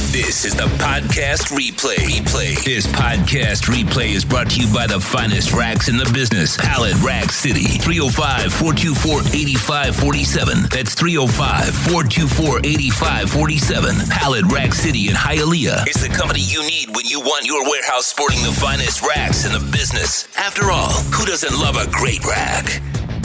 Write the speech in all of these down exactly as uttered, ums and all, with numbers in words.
This is the podcast replay. replay. This podcast replay is brought to you by the finest racks in the business. Pallet Rack City. three oh five, four two four, eight five four seven. That's three oh five, four two four, eight five four seven. Pallet Rack City in Hialeah. It's the company you need when you want your warehouse sporting the finest racks in the business. After all, who doesn't love a great rack?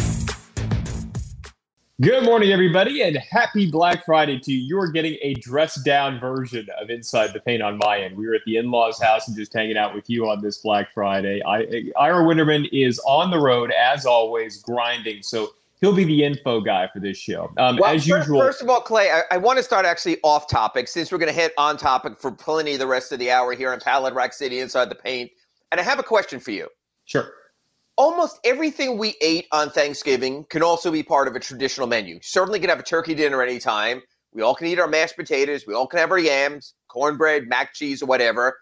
Good morning, everybody, and happy Black Friday to you. You're getting a dressed-down version of Inside the Paint on my end. We were at the in-laws' house and just hanging out with you on this Black Friday. I, Ira Winderman is on the road, as always, grinding, so he'll be the info guy for this show. Um, well, as first, usual. First of all, Clay, I, I want to start actually off topic, since we're going to hit on topic for plenty of the rest of the hour here in Pallet Rack City, Inside the Paint. And I have a question for you. Sure. Almost everything we ate on Thanksgiving can also be part of a traditional menu. Certainly can have a turkey dinner anytime. We all can eat our mashed potatoes. We all can have our yams, cornbread, mac cheese, or whatever.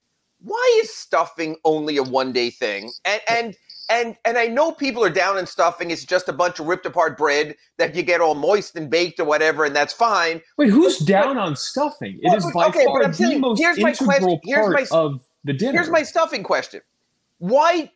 Why is stuffing only a one-day thing? And and and and I know people are down in stuffing. It's just a bunch of ripped apart bread that you get all moist and baked or whatever, and that's fine. Wait, who's down on stuffing? It well, is by okay, far the most here's my integral question. Here's part my, of the dinner. Here's my stuffing question. Why...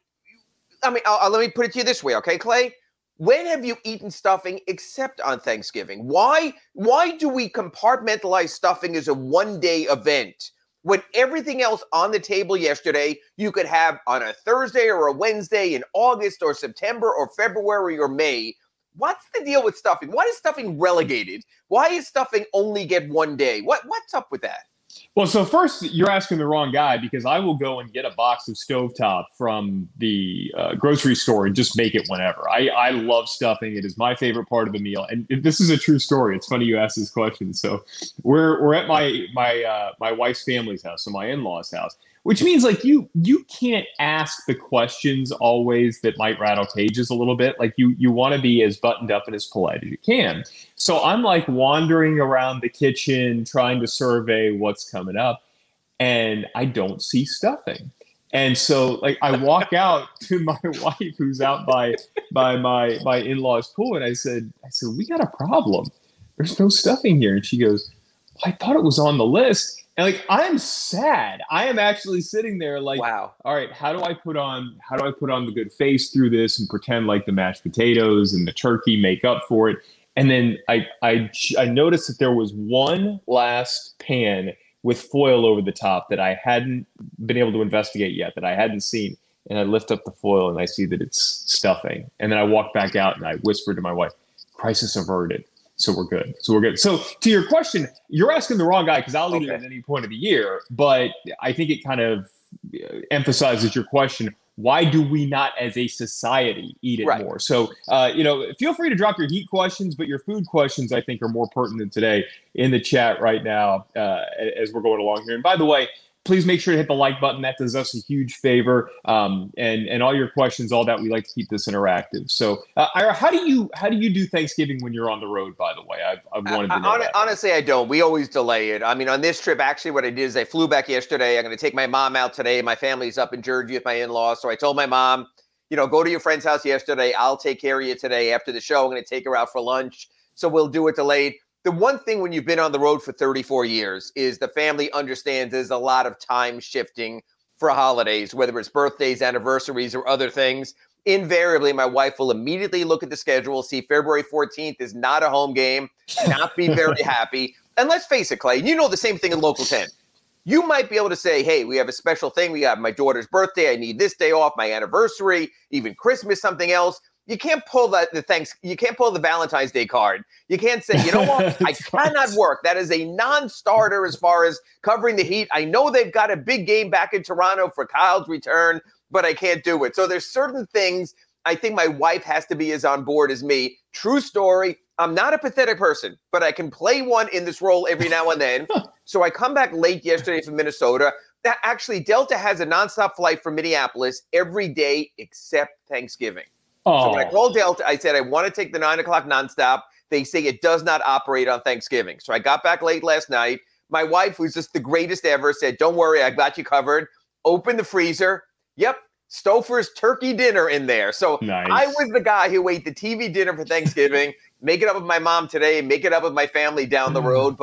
I mean, I'll, I'll, let me put it to you this way, okay, Clay? When have you eaten stuffing except on Thanksgiving? Why Why do we compartmentalize stuffing as a one-day event when everything else on the table yesterday you could have on a Thursday or a Wednesday in August or September or February or May? What's the deal with stuffing? Why is stuffing relegated? Why is stuffing only get one day? What What's up with that? Well, so first, you're asking the wrong guy, because I will go and get a box of Stovetop from the uh, grocery store and just make it whenever. I, I love stuffing. It is my favorite part of the meal. And this is a true story. It's funny you asked this question. So we're we're at my my uh, my wife's family's house, so my in-laws' house, which means like you you can't ask the questions always that might rattle cages a little bit. Like you you want to be as buttoned up and as polite as you can. So I'm like wandering around the kitchen trying to survey what's coming up, and I don't see stuffing. And so like I walk out to my wife who's out by by my my in-laws pool, and I said, I said, we got a problem. There's no stuffing here. And she goes, I thought it was on the list. And like, I'm sad. I am actually sitting there like, wow. All right, how do I put on how do I put on the good face through this and pretend like the mashed potatoes and the turkey make up for it? And then I, I, I noticed that there was one last pan with foil over the top that I hadn't been able to investigate yet, that I hadn't seen. And I lift up the foil and I see that it's stuffing. And then I walk back out and I whisper to my wife, crisis averted. So we're good. So we're good. So to your question, you're asking the wrong guy, because I'll eat okay. it at any point of the year. But I think it kind of emphasizes your question. Why do we not, as a society, eat it right. more? So, uh, you know, feel free to drop your heat questions, but your food questions, I think, are more pertinent today in the chat right now uh, as we're going along here. And by the way, please make sure to hit the like button. That does us a huge favor. Um, and and all your questions, all that, we like to keep this interactive. So, uh, Ira, how do you how do you do Thanksgiving when you're on the road? By the way, I've, I've wanted to know uh, that. Honestly, I don't. We always delay it. I mean, on this trip, actually, what I did is I flew back yesterday. I'm going to take my mom out today. My family's up in Jersey with my in-laws, so I told my mom, you know, go to your friend's house yesterday. I'll take care of you today after the show. I'm going to take her out for lunch, so we'll do it delayed. The one thing when you've been on the road for thirty-four years is the family understands there's a lot of time shifting for holidays, whether it's birthdays, anniversaries, or other things. Invariably, my wife will immediately look at the schedule, see February fourteenth is not a home game, not be very happy. And let's face it, Clay, you know the same thing in Local ten. You might be able to say, hey, we have a special thing. We have my daughter's birthday. I need this day off, my anniversary, even Christmas, something else. You can't pull that the thanks. You can't pull the Valentine's Day card. You can't say, you know what? I cannot work. That is a non-starter as far as covering the heat. I know they've got a big game back in Toronto for Kyle's return, but I can't do it. So there's certain things I think my wife has to be as on board as me. True story. I'm not a pathetic person, but I can play one in this role every now and then. So I come back late yesterday from Minnesota. That actually, Delta has a nonstop flight from Minneapolis every day except Thanksgiving. Oh. So when I called Delta, I said, I want to take the nine o'clock nonstop. They say it does not operate on Thanksgiving. So I got back late last night. My wife, who's just the greatest ever, said, don't worry, I got you covered. Open the freezer. Yep. Stouffer's turkey dinner in there. So nice. I was the guy who ate the T V dinner for Thanksgiving, make it up with my mom today, make it up with my family down the road. But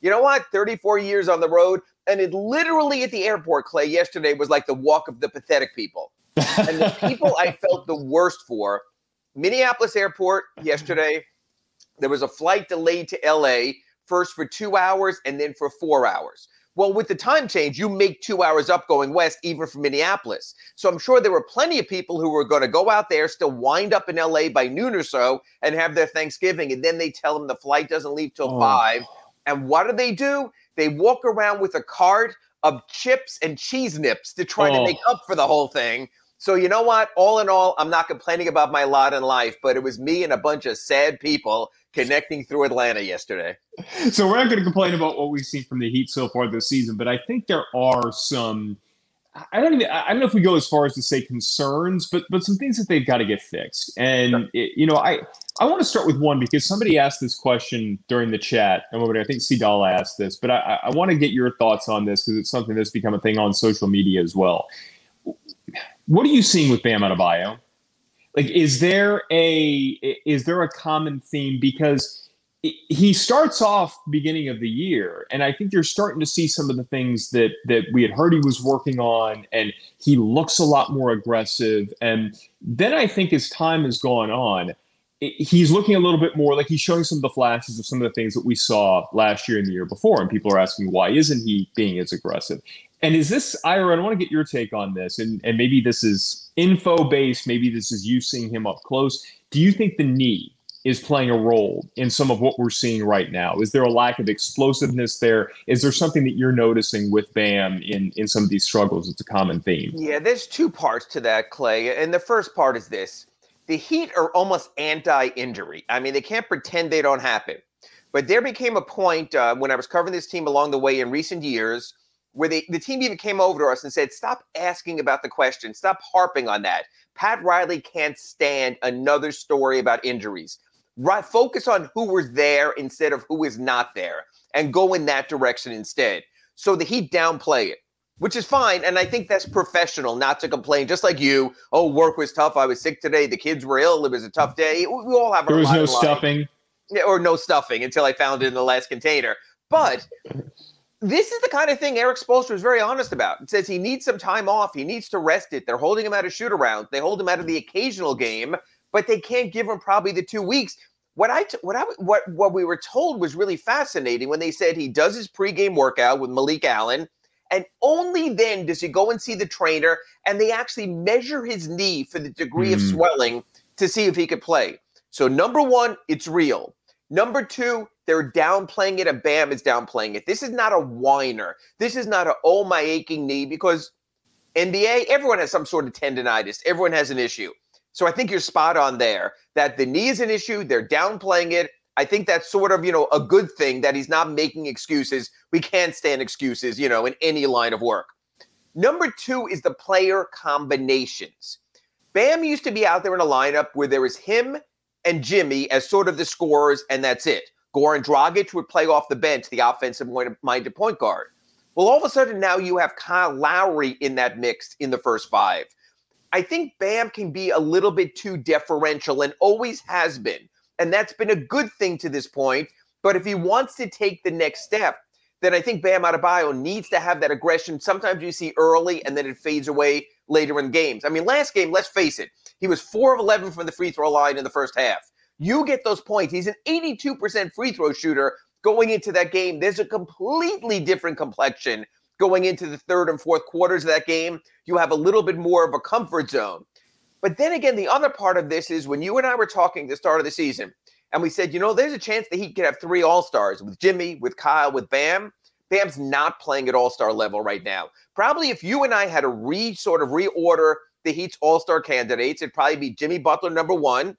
You know what? thirty-four years on the road, and it literally at the airport, Clay, yesterday was like the walk of the pathetic people. And the people I felt the worst for, Minneapolis airport yesterday, there was a flight delayed to L A, first for two hours and then for four hours. Well, with the time change, you make two hours up going west, even from Minneapolis. So I'm sure there were plenty of people who were going to go out there, still wind up in L A by noon or so, and have their Thanksgiving. And then they tell them the flight doesn't leave till oh. five. And what do they do? They walk around with a cart of chips and cheese nips to try oh. to make up for the whole thing. So you know what? All in all, I'm not complaining about my lot in life, but it was me and a bunch of sad people connecting through Atlanta yesterday. So we're not going to complain about what we've seen from the Heat so far this season, but I think there are some, I don't even, I don't know if we go as far as to say concerns, but but some things that they've got to get fixed. And, sure. it, you know, I, I want to start with one because somebody asked this question during the chat. And I think Sidal asked this, but I, I want to get your thoughts on this because it's something that's become a thing on social media as well. What are you seeing with Bam Adebayo? Like, is there a is there a common theme? Because he starts off beginning of the year, and I think you're starting to see some of the things that that we had heard he was working on, and he looks a lot more aggressive. And then I think as time has gone on, he's looking a little bit more like he's showing some of the flashes of some of the things that we saw last year and the year before. And people are asking, why isn't he being as aggressive? And is this, Ira, I want to get your take on this, and, and maybe this is info-based, maybe this is you seeing him up close. Do you think the knee is playing a role in some of what we're seeing right now? Is there a lack of explosiveness there? Is there something that you're noticing with Bam in, in some of these struggles? It's a common theme. Yeah, there's two parts to that, Clay. And the first part is this. The Heat are almost anti-injury. I mean, they can't pretend they don't happen. But there became a point uh, when I was covering this team along the way in recent years where they, the team even came over to us and said, stop asking about the question. Stop harping on that. Pat Riley can't stand another story about injuries. Right, focus on who was there instead of who is not there and go in that direction instead. So the Heat downplay it, which is fine. And I think that's professional not to complain, just like you. Oh, work was tough. I was sick today. The kids were ill. It was a tough day. We all have There was no stuffing. Yeah, or no stuffing until I found it in the last container. But this is the kind of thing Eric Spoelstra was very honest about. It says he needs some time off. He needs to rest it. They're holding him out of shoot-arounds. They hold him out of the occasional game, but they can't give him probably the two weeks. What I t- what I what what we were told was really fascinating when they said he does his pregame workout with Malik Allen, and only then does he go and see the trainer, and they actually measure his knee for the degree mm. of swelling to see if he could play. So number one, it's real. Number two, they're downplaying it, and Bam is downplaying it. This is not a whiner. This is not a, oh, my aching knee, because N B A, everyone has some sort of tendonitis. Everyone has an issue. So I think you're spot on there, that the knee is an issue. They're downplaying it. I think that's sort of, you know, a good thing that he's not making excuses. We can't stand excuses, you know, in any line of work. Number two is the player combinations. Bam used to be out there in a lineup where there was him and Jimmy as sort of the scorers, and that's it. Goran Dragic would play off the bench, the offensive-minded point guard. Well, all of a sudden now you have Kyle Lowry in that mix in the first five. I think Bam can be a little bit too deferential and always has been. And that's been a good thing to this point. But if he wants to take the next step, then I think Bam Adebayo needs to have that aggression. Sometimes you see early and then it fades away later in games. I mean, last game, let's face it, he was four of eleven from the free throw line in the first half. You get those points. He's an eighty-two percent free throw shooter going into that game. There's a completely different complexion going into the third and fourth quarters of that game. You have a little bit more of a comfort zone. But then again, the other part of this is when you and I were talking at the start of the season, and we said, you know, there's a chance that he could have three all-stars with Jimmy, with Kyle, with Bam. Bam's not playing at all-star level right now. Probably if you and I had to re sort of reorder the Heat's all-star candidates, it'd probably be Jimmy Butler number one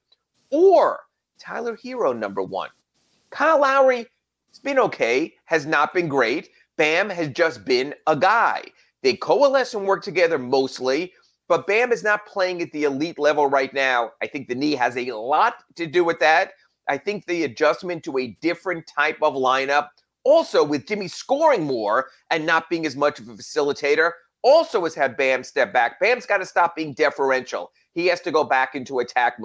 or Tyler Hero number one. Kyle Lowry, it's been okay, has not been great. Bam has just been a guy. They coalesce and work together mostly, but Bam is not playing at the elite level right now. I think the knee has a lot to do with that. I think the adjustment to a different type of lineup, also with Jimmy scoring more and not being as much of a facilitator, also has had Bam step back. Bam's got to stop being deferential. He has to go back into attack mode.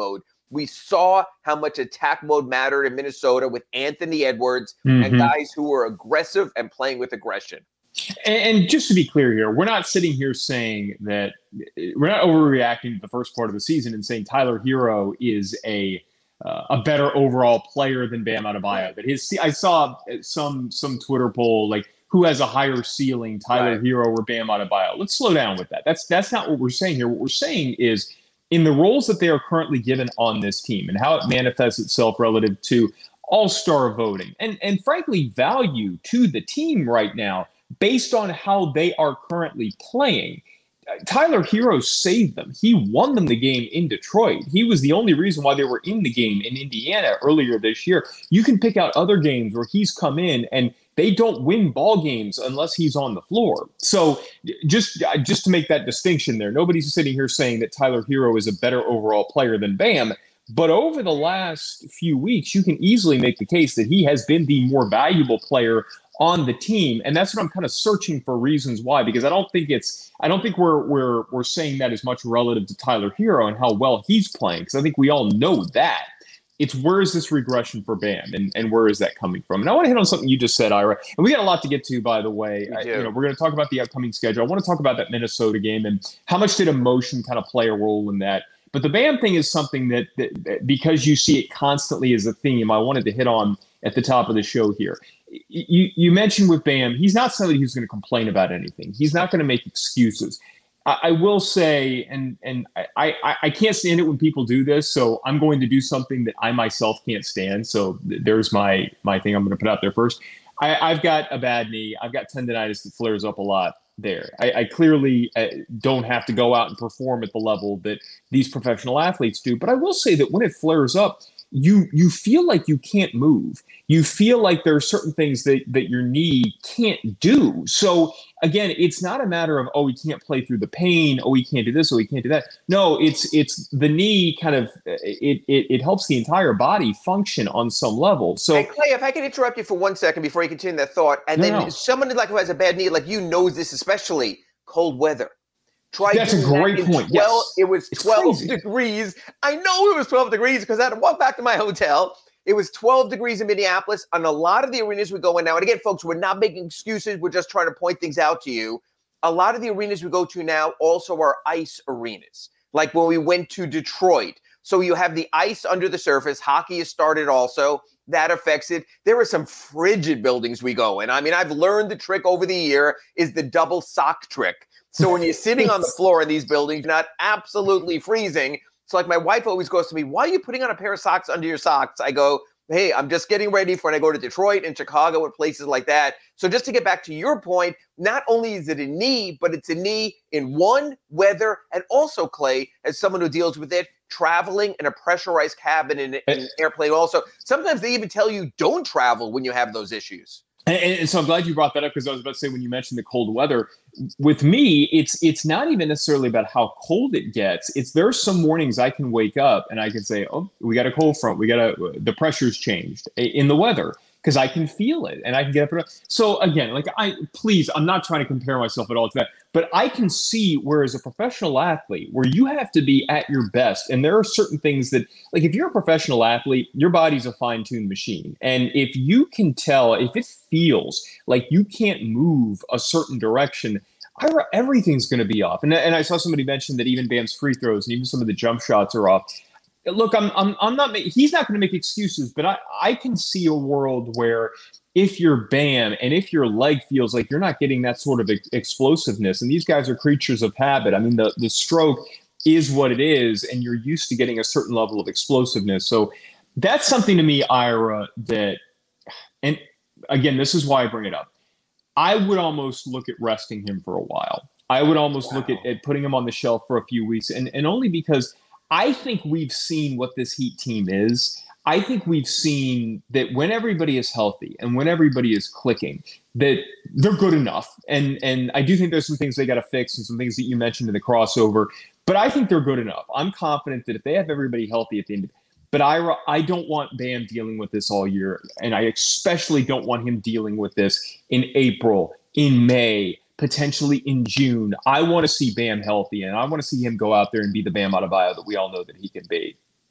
We saw how much attack mode mattered in Minnesota with Anthony Edwards mm-hmm. and guys who were aggressive and playing with aggression. And, and just to be clear here, we're not sitting here saying that we're not overreacting to the first part of the season and saying Tyler Hero is a uh, a better overall player than Bam Adebayo. But his, I saw some some Twitter poll like, who has a higher ceiling, Tyler right. Hero or Bam Adebayo? Let's slow down with that. That's that's not what we're saying here. What we're saying is in the roles that they are currently given on this team and how it manifests itself relative to all-star voting and, and frankly, value to the team right now based on how they are currently playing. Tyler Hero saved them. He won them the game in Detroit. He was the only reason why they were in the game in Indiana earlier this year. You can pick out other games where he's come in and they don't win ball games unless he's on the floor. So just, just to make that distinction there, nobody's sitting here saying that Tyler Hero is a better overall player than Bam. But over the last few weeks, you can easily make the case that he has been the more valuable player on the team. And that's what I'm kind of searching for reasons why, because I don't think it's, I don't think we're, we're, we're saying that as much relative to Tyler Hero and how well he's playing. Cause I think we all know that. It's where is this regression for Bam and, and where is that coming from? And I want to hit on something you just said, Ira, and we got a lot to get to, by the way. I, you know, we're going to talk about the upcoming schedule. I want to talk about that Minnesota game and how much did emotion kind of play a role in that. But the Bam thing is something that, that, that because you see it constantly as a theme, I wanted to hit on at the top of the show here. You, you mentioned with Bam, he's not somebody who's going to complain about anything. He's not going to make excuses. I, I will say, and and I, I, I can't stand it when people do this, so I'm going to do something that I myself can't stand. So there's my my thing I'm going to put out there first. I, I've got a bad knee. I've got tendonitis that flares up a lot there. I, I clearly uh, don't have to go out and perform at the level that these professional athletes do. But I will say that when it flares up, you you feel like you can't move. You feel like there are certain things that, that your knee can't do. So again, it's not a matter of, oh, he can't play through the pain. Oh, he can't do this. Oh, he can't do that. No, it's it's the knee kind of, it it, it helps the entire body function on some level. So hey, Clay, if I can interrupt you for one second before you continue that thought, and no, then no. someone like who has a bad knee, like you knows this, especially cold weather. Try That's a great that point. twelve, yes. It was It's twelve crazy. degrees. I know it was twelve degrees because I had to walk back to my hotel. It was twelve degrees in Minneapolis. On a lot of the arenas we go in now, and again, folks, we're not making excuses. We're just trying to point things out to you. A lot of the arenas we go to now also are ice arenas, like when we went to Detroit. So you have the ice under the surface. Hockey has started also. That affects it. There are some frigid buildings we go in. I mean, I've learned the trick over the year is the double sock trick. So when you're sitting on the floor in these buildings, you're not absolutely freezing. So like my wife always goes to me, why are you putting on a pair of socks under your socks? I go, hey, I'm just getting ready for when I go to Detroit and Chicago and places like that. So just to get back to your point, not only is it a knee, but it's a knee in one, weather, and also, Clay, as someone who deals with it, traveling in a pressurized cabin in, in an airplane also. Sometimes they even tell you don't travel when you have those issues. And, and so I'm glad you brought that up because I was about to say when you mentioned the cold weather, with me, it's it's not even necessarily about how cold it gets. It's there are some mornings I can wake up and I can say, oh, we got a cold front. We got a the pressure's changed in the weather because I can feel it and I can get up. And up. So again, like I please, I'm not trying to compare myself at all to that, but I can see where as a professional athlete, where you have to be at your best. And there are certain things that, like if you're a professional athlete, your body's a fine-tuned machine. And if you can tell, if it feels like you can't move a certain direction, everything's going to be off. And, and I saw somebody mention that even Bam's free throws and even some of the jump shots are off. Look, I'm I'm I'm not. He's not going to make excuses, but I I can see a world where if you're Bam and if your leg feels like you're not getting that sort of ex- explosiveness, and these guys are creatures of habit. I mean, the the stroke is what it is, and you're used to getting a certain level of explosiveness. So that's something to me, Ira, that, and again, this is why I bring it up. I would almost look at resting him for a while. I would almost wow. look at, at putting him on the shelf for a few weeks, and and only because I think we've seen what this Heat team is. I think we've seen that when everybody is healthy and when everybody is clicking, that they're good enough. And and I do think there's some things they got to fix and some things that you mentioned in the crossover, but I think they're good enough. I'm confident that if they have everybody healthy at the end of it, but I, I don't want Bam dealing with this all year. And I especially don't want him dealing with this in April, in May, potentially in June. I want to see Bam healthy, and I want to see him go out there and be the Bam Adebayo that we all know that he can be.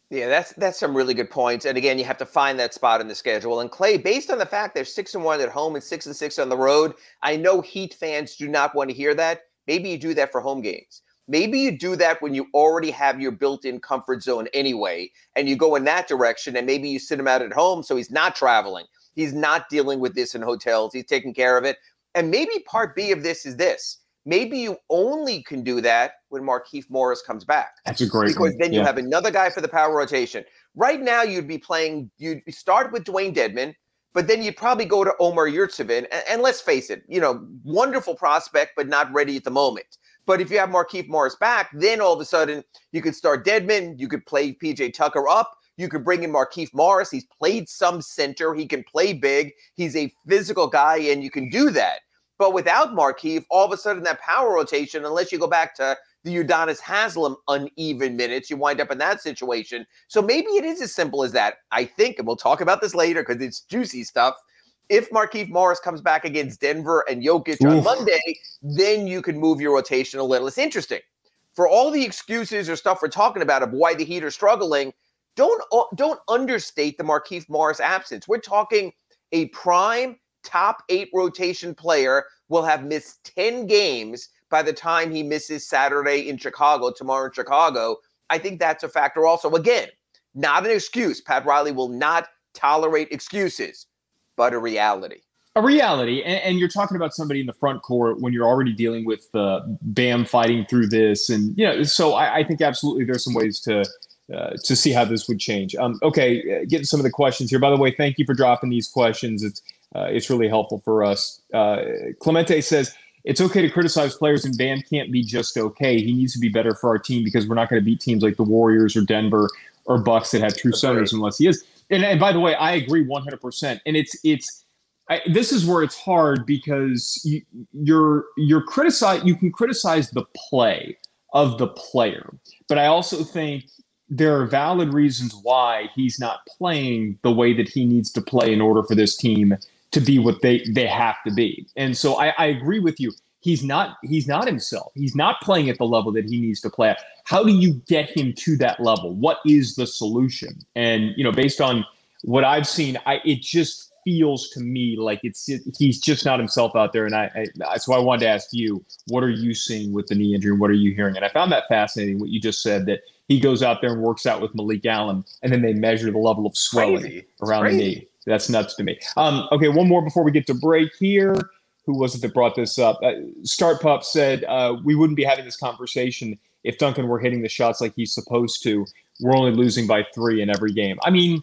Yeah, that's that's some really good points. And again, you have to find that spot in the schedule. And Clay, based on the fact they're six and one at home and six and six on the road, I know Heat fans do not want to hear that. Maybe you do that for home games. Maybe you do that when you already have your built-in comfort zone anyway, and you go in that direction, and maybe you sit him out at home so he's not traveling. He's not dealing with this in hotels. He's taking care of it. And maybe part B of this is this. Maybe you only can do that when Markieff Morris comes back. That's a great Because one. then you Yeah. have another guy for the power rotation. Right now, you'd be playing, you'd start with Dwayne Dedmon, but then you'd probably go to Omar Yurtseven. And, and let's face it, you know, wonderful prospect, but not ready at the moment. But if you have Markieff Morris back, then all of a sudden you could start Dedmon, you could play P J Tucker up, you could bring in Markieff Morris. He's played some center. He can play big. He's a physical guy, and you can do that. But without Markieff, all of a sudden that power rotation, unless you go back to the Udonis Haslem uneven minutes, you wind up in that situation. So maybe it is as simple as that. I think, and we'll talk about this later because it's juicy stuff. If Markieff Morris comes back against Denver and Jokic on Oof. Monday, then you can move your rotation a little. It's interesting. For all the excuses or stuff we're talking about of why the Heat are struggling, don't, don't understate the Markieff Morris absence. We're talking a prime top eight rotation player will have missed ten games by the time he misses Saturday in Chicago, tomorrow in Chicago. I think that's a factor also. Again, not an excuse. Pat Riley will not tolerate excuses, but a reality. A reality. And, and you're talking about somebody in the front court when you're already dealing with uh, Bam fighting through this. And, you know, so I, I think absolutely there's some ways to uh, to see how this would change. Um, okay, getting some of the questions here. By the way, thank you for dropping these questions. It's Uh, it's really helpful for us. Uh, Clemente says, it's okay to criticize players, and Bam can't be just okay. He needs to be better for our team because we're not going to beat teams like the Warriors or Denver or Bucks that have true centers unless he is. And, and by the way, I agree one hundred percent. And it's it's I, this is where it's hard because you, you're you're criticize you can criticize the play of the player, but I also think there are valid reasons why he's not playing the way that he needs to play in order for this team to be what they, they have to be. And so I, I agree with you. He's not he's not himself. He's not playing at the level that he needs to play at. How do you get him to that level? What is the solution? And, you know, based on what I've seen, I it just feels to me like it's it, he's just not himself out there. And I, I so I wanted to ask you, what are you seeing with the knee injury? What are you hearing? And I found that fascinating, what you just said, that he goes out there and works out with Malik Allen, and then they measure the level of swelling Crazy. around Crazy. the knee. That's nuts to me. Um, okay, one more before we get to break here. Who was it that brought this up? Uh, Start Pup said uh, we wouldn't be having this conversation if Duncan were hitting the shots like he's supposed to. We're only losing by three in every game. I mean,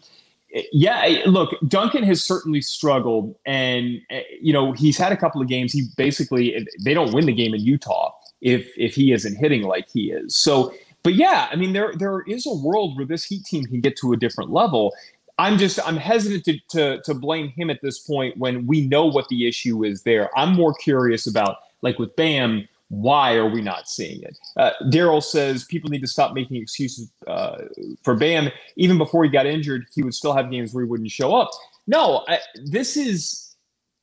yeah, look, Duncan has certainly struggled, and you know he's had a couple of games. He basically they don't win the game in Utah if if he isn't hitting like he is. So, but yeah, I mean there there is a world where this Heat team can get to a different level. I'm just I'm hesitant to, to to blame him at this point when we know what the issue is there. I'm more curious about, like with Bam, why are we not seeing it? Uh, Daryl says people need to stop making excuses uh, for Bam. Even before he got injured, he would still have games where he wouldn't show up. No, I, this is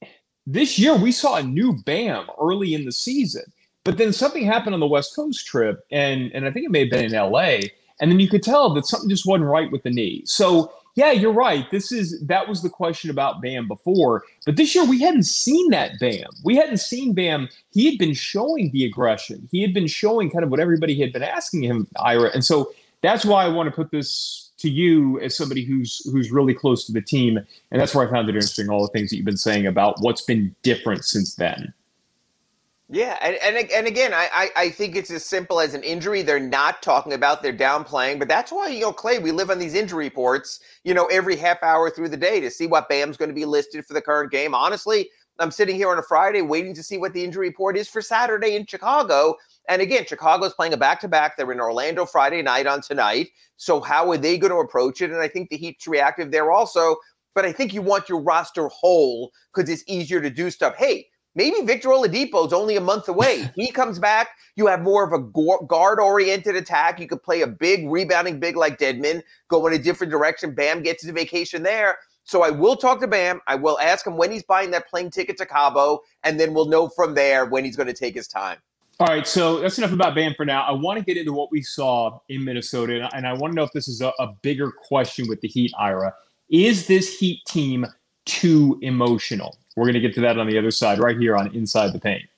this year we saw a new Bam early in the season, but then something happened on the West Coast trip, and and I think it may have been in L A, and then you could tell that something just wasn't right with the knee. So. Yeah, you're right. This is that was the question about Bam before, but this year we hadn't seen that Bam. We hadn't seen Bam. He had been showing the aggression. He had been showing kind of what everybody had been asking him, Ira. And so that's why I want to put this to you as somebody who's who's really close to the team, and that's where I found it interesting. All the things that you've been saying about what's been different since then. Yeah, and, and and again, I, I I think it's as simple as an injury. They're not talking about, they're downplaying, but that's why, you know, Clay, we live on these injury reports, you know, every half hour through the day to see what Bam's going to be listed for the current game. Honestly, I'm sitting here on a Friday waiting to see what the injury report is for Saturday in Chicago. And again, Chicago's playing a back-to-back. They're in Orlando Friday night on tonight. So how are they going to approach it? And I think the Heat's reactive there also. But I think you want your roster whole because it's easier to do stuff. Hey, maybe Victor Oladipo is only a month away. He comes back. You have more of a guard-oriented attack. You could play a big, rebounding big like Dedmon, go in a different direction. Bam gets his vacation there. So I will talk to Bam. I will ask him when he's buying that plane ticket to Cabo, and then we'll know from there when he's going to take his time. All right, so that's enough about Bam for now. I want to get into what we saw in Minnesota, and I, and I want to know if this is a, a bigger question with the Heat, Ira. Is this Heat team too emotional? We're going to get to that on the other side right here on Inside the Paint.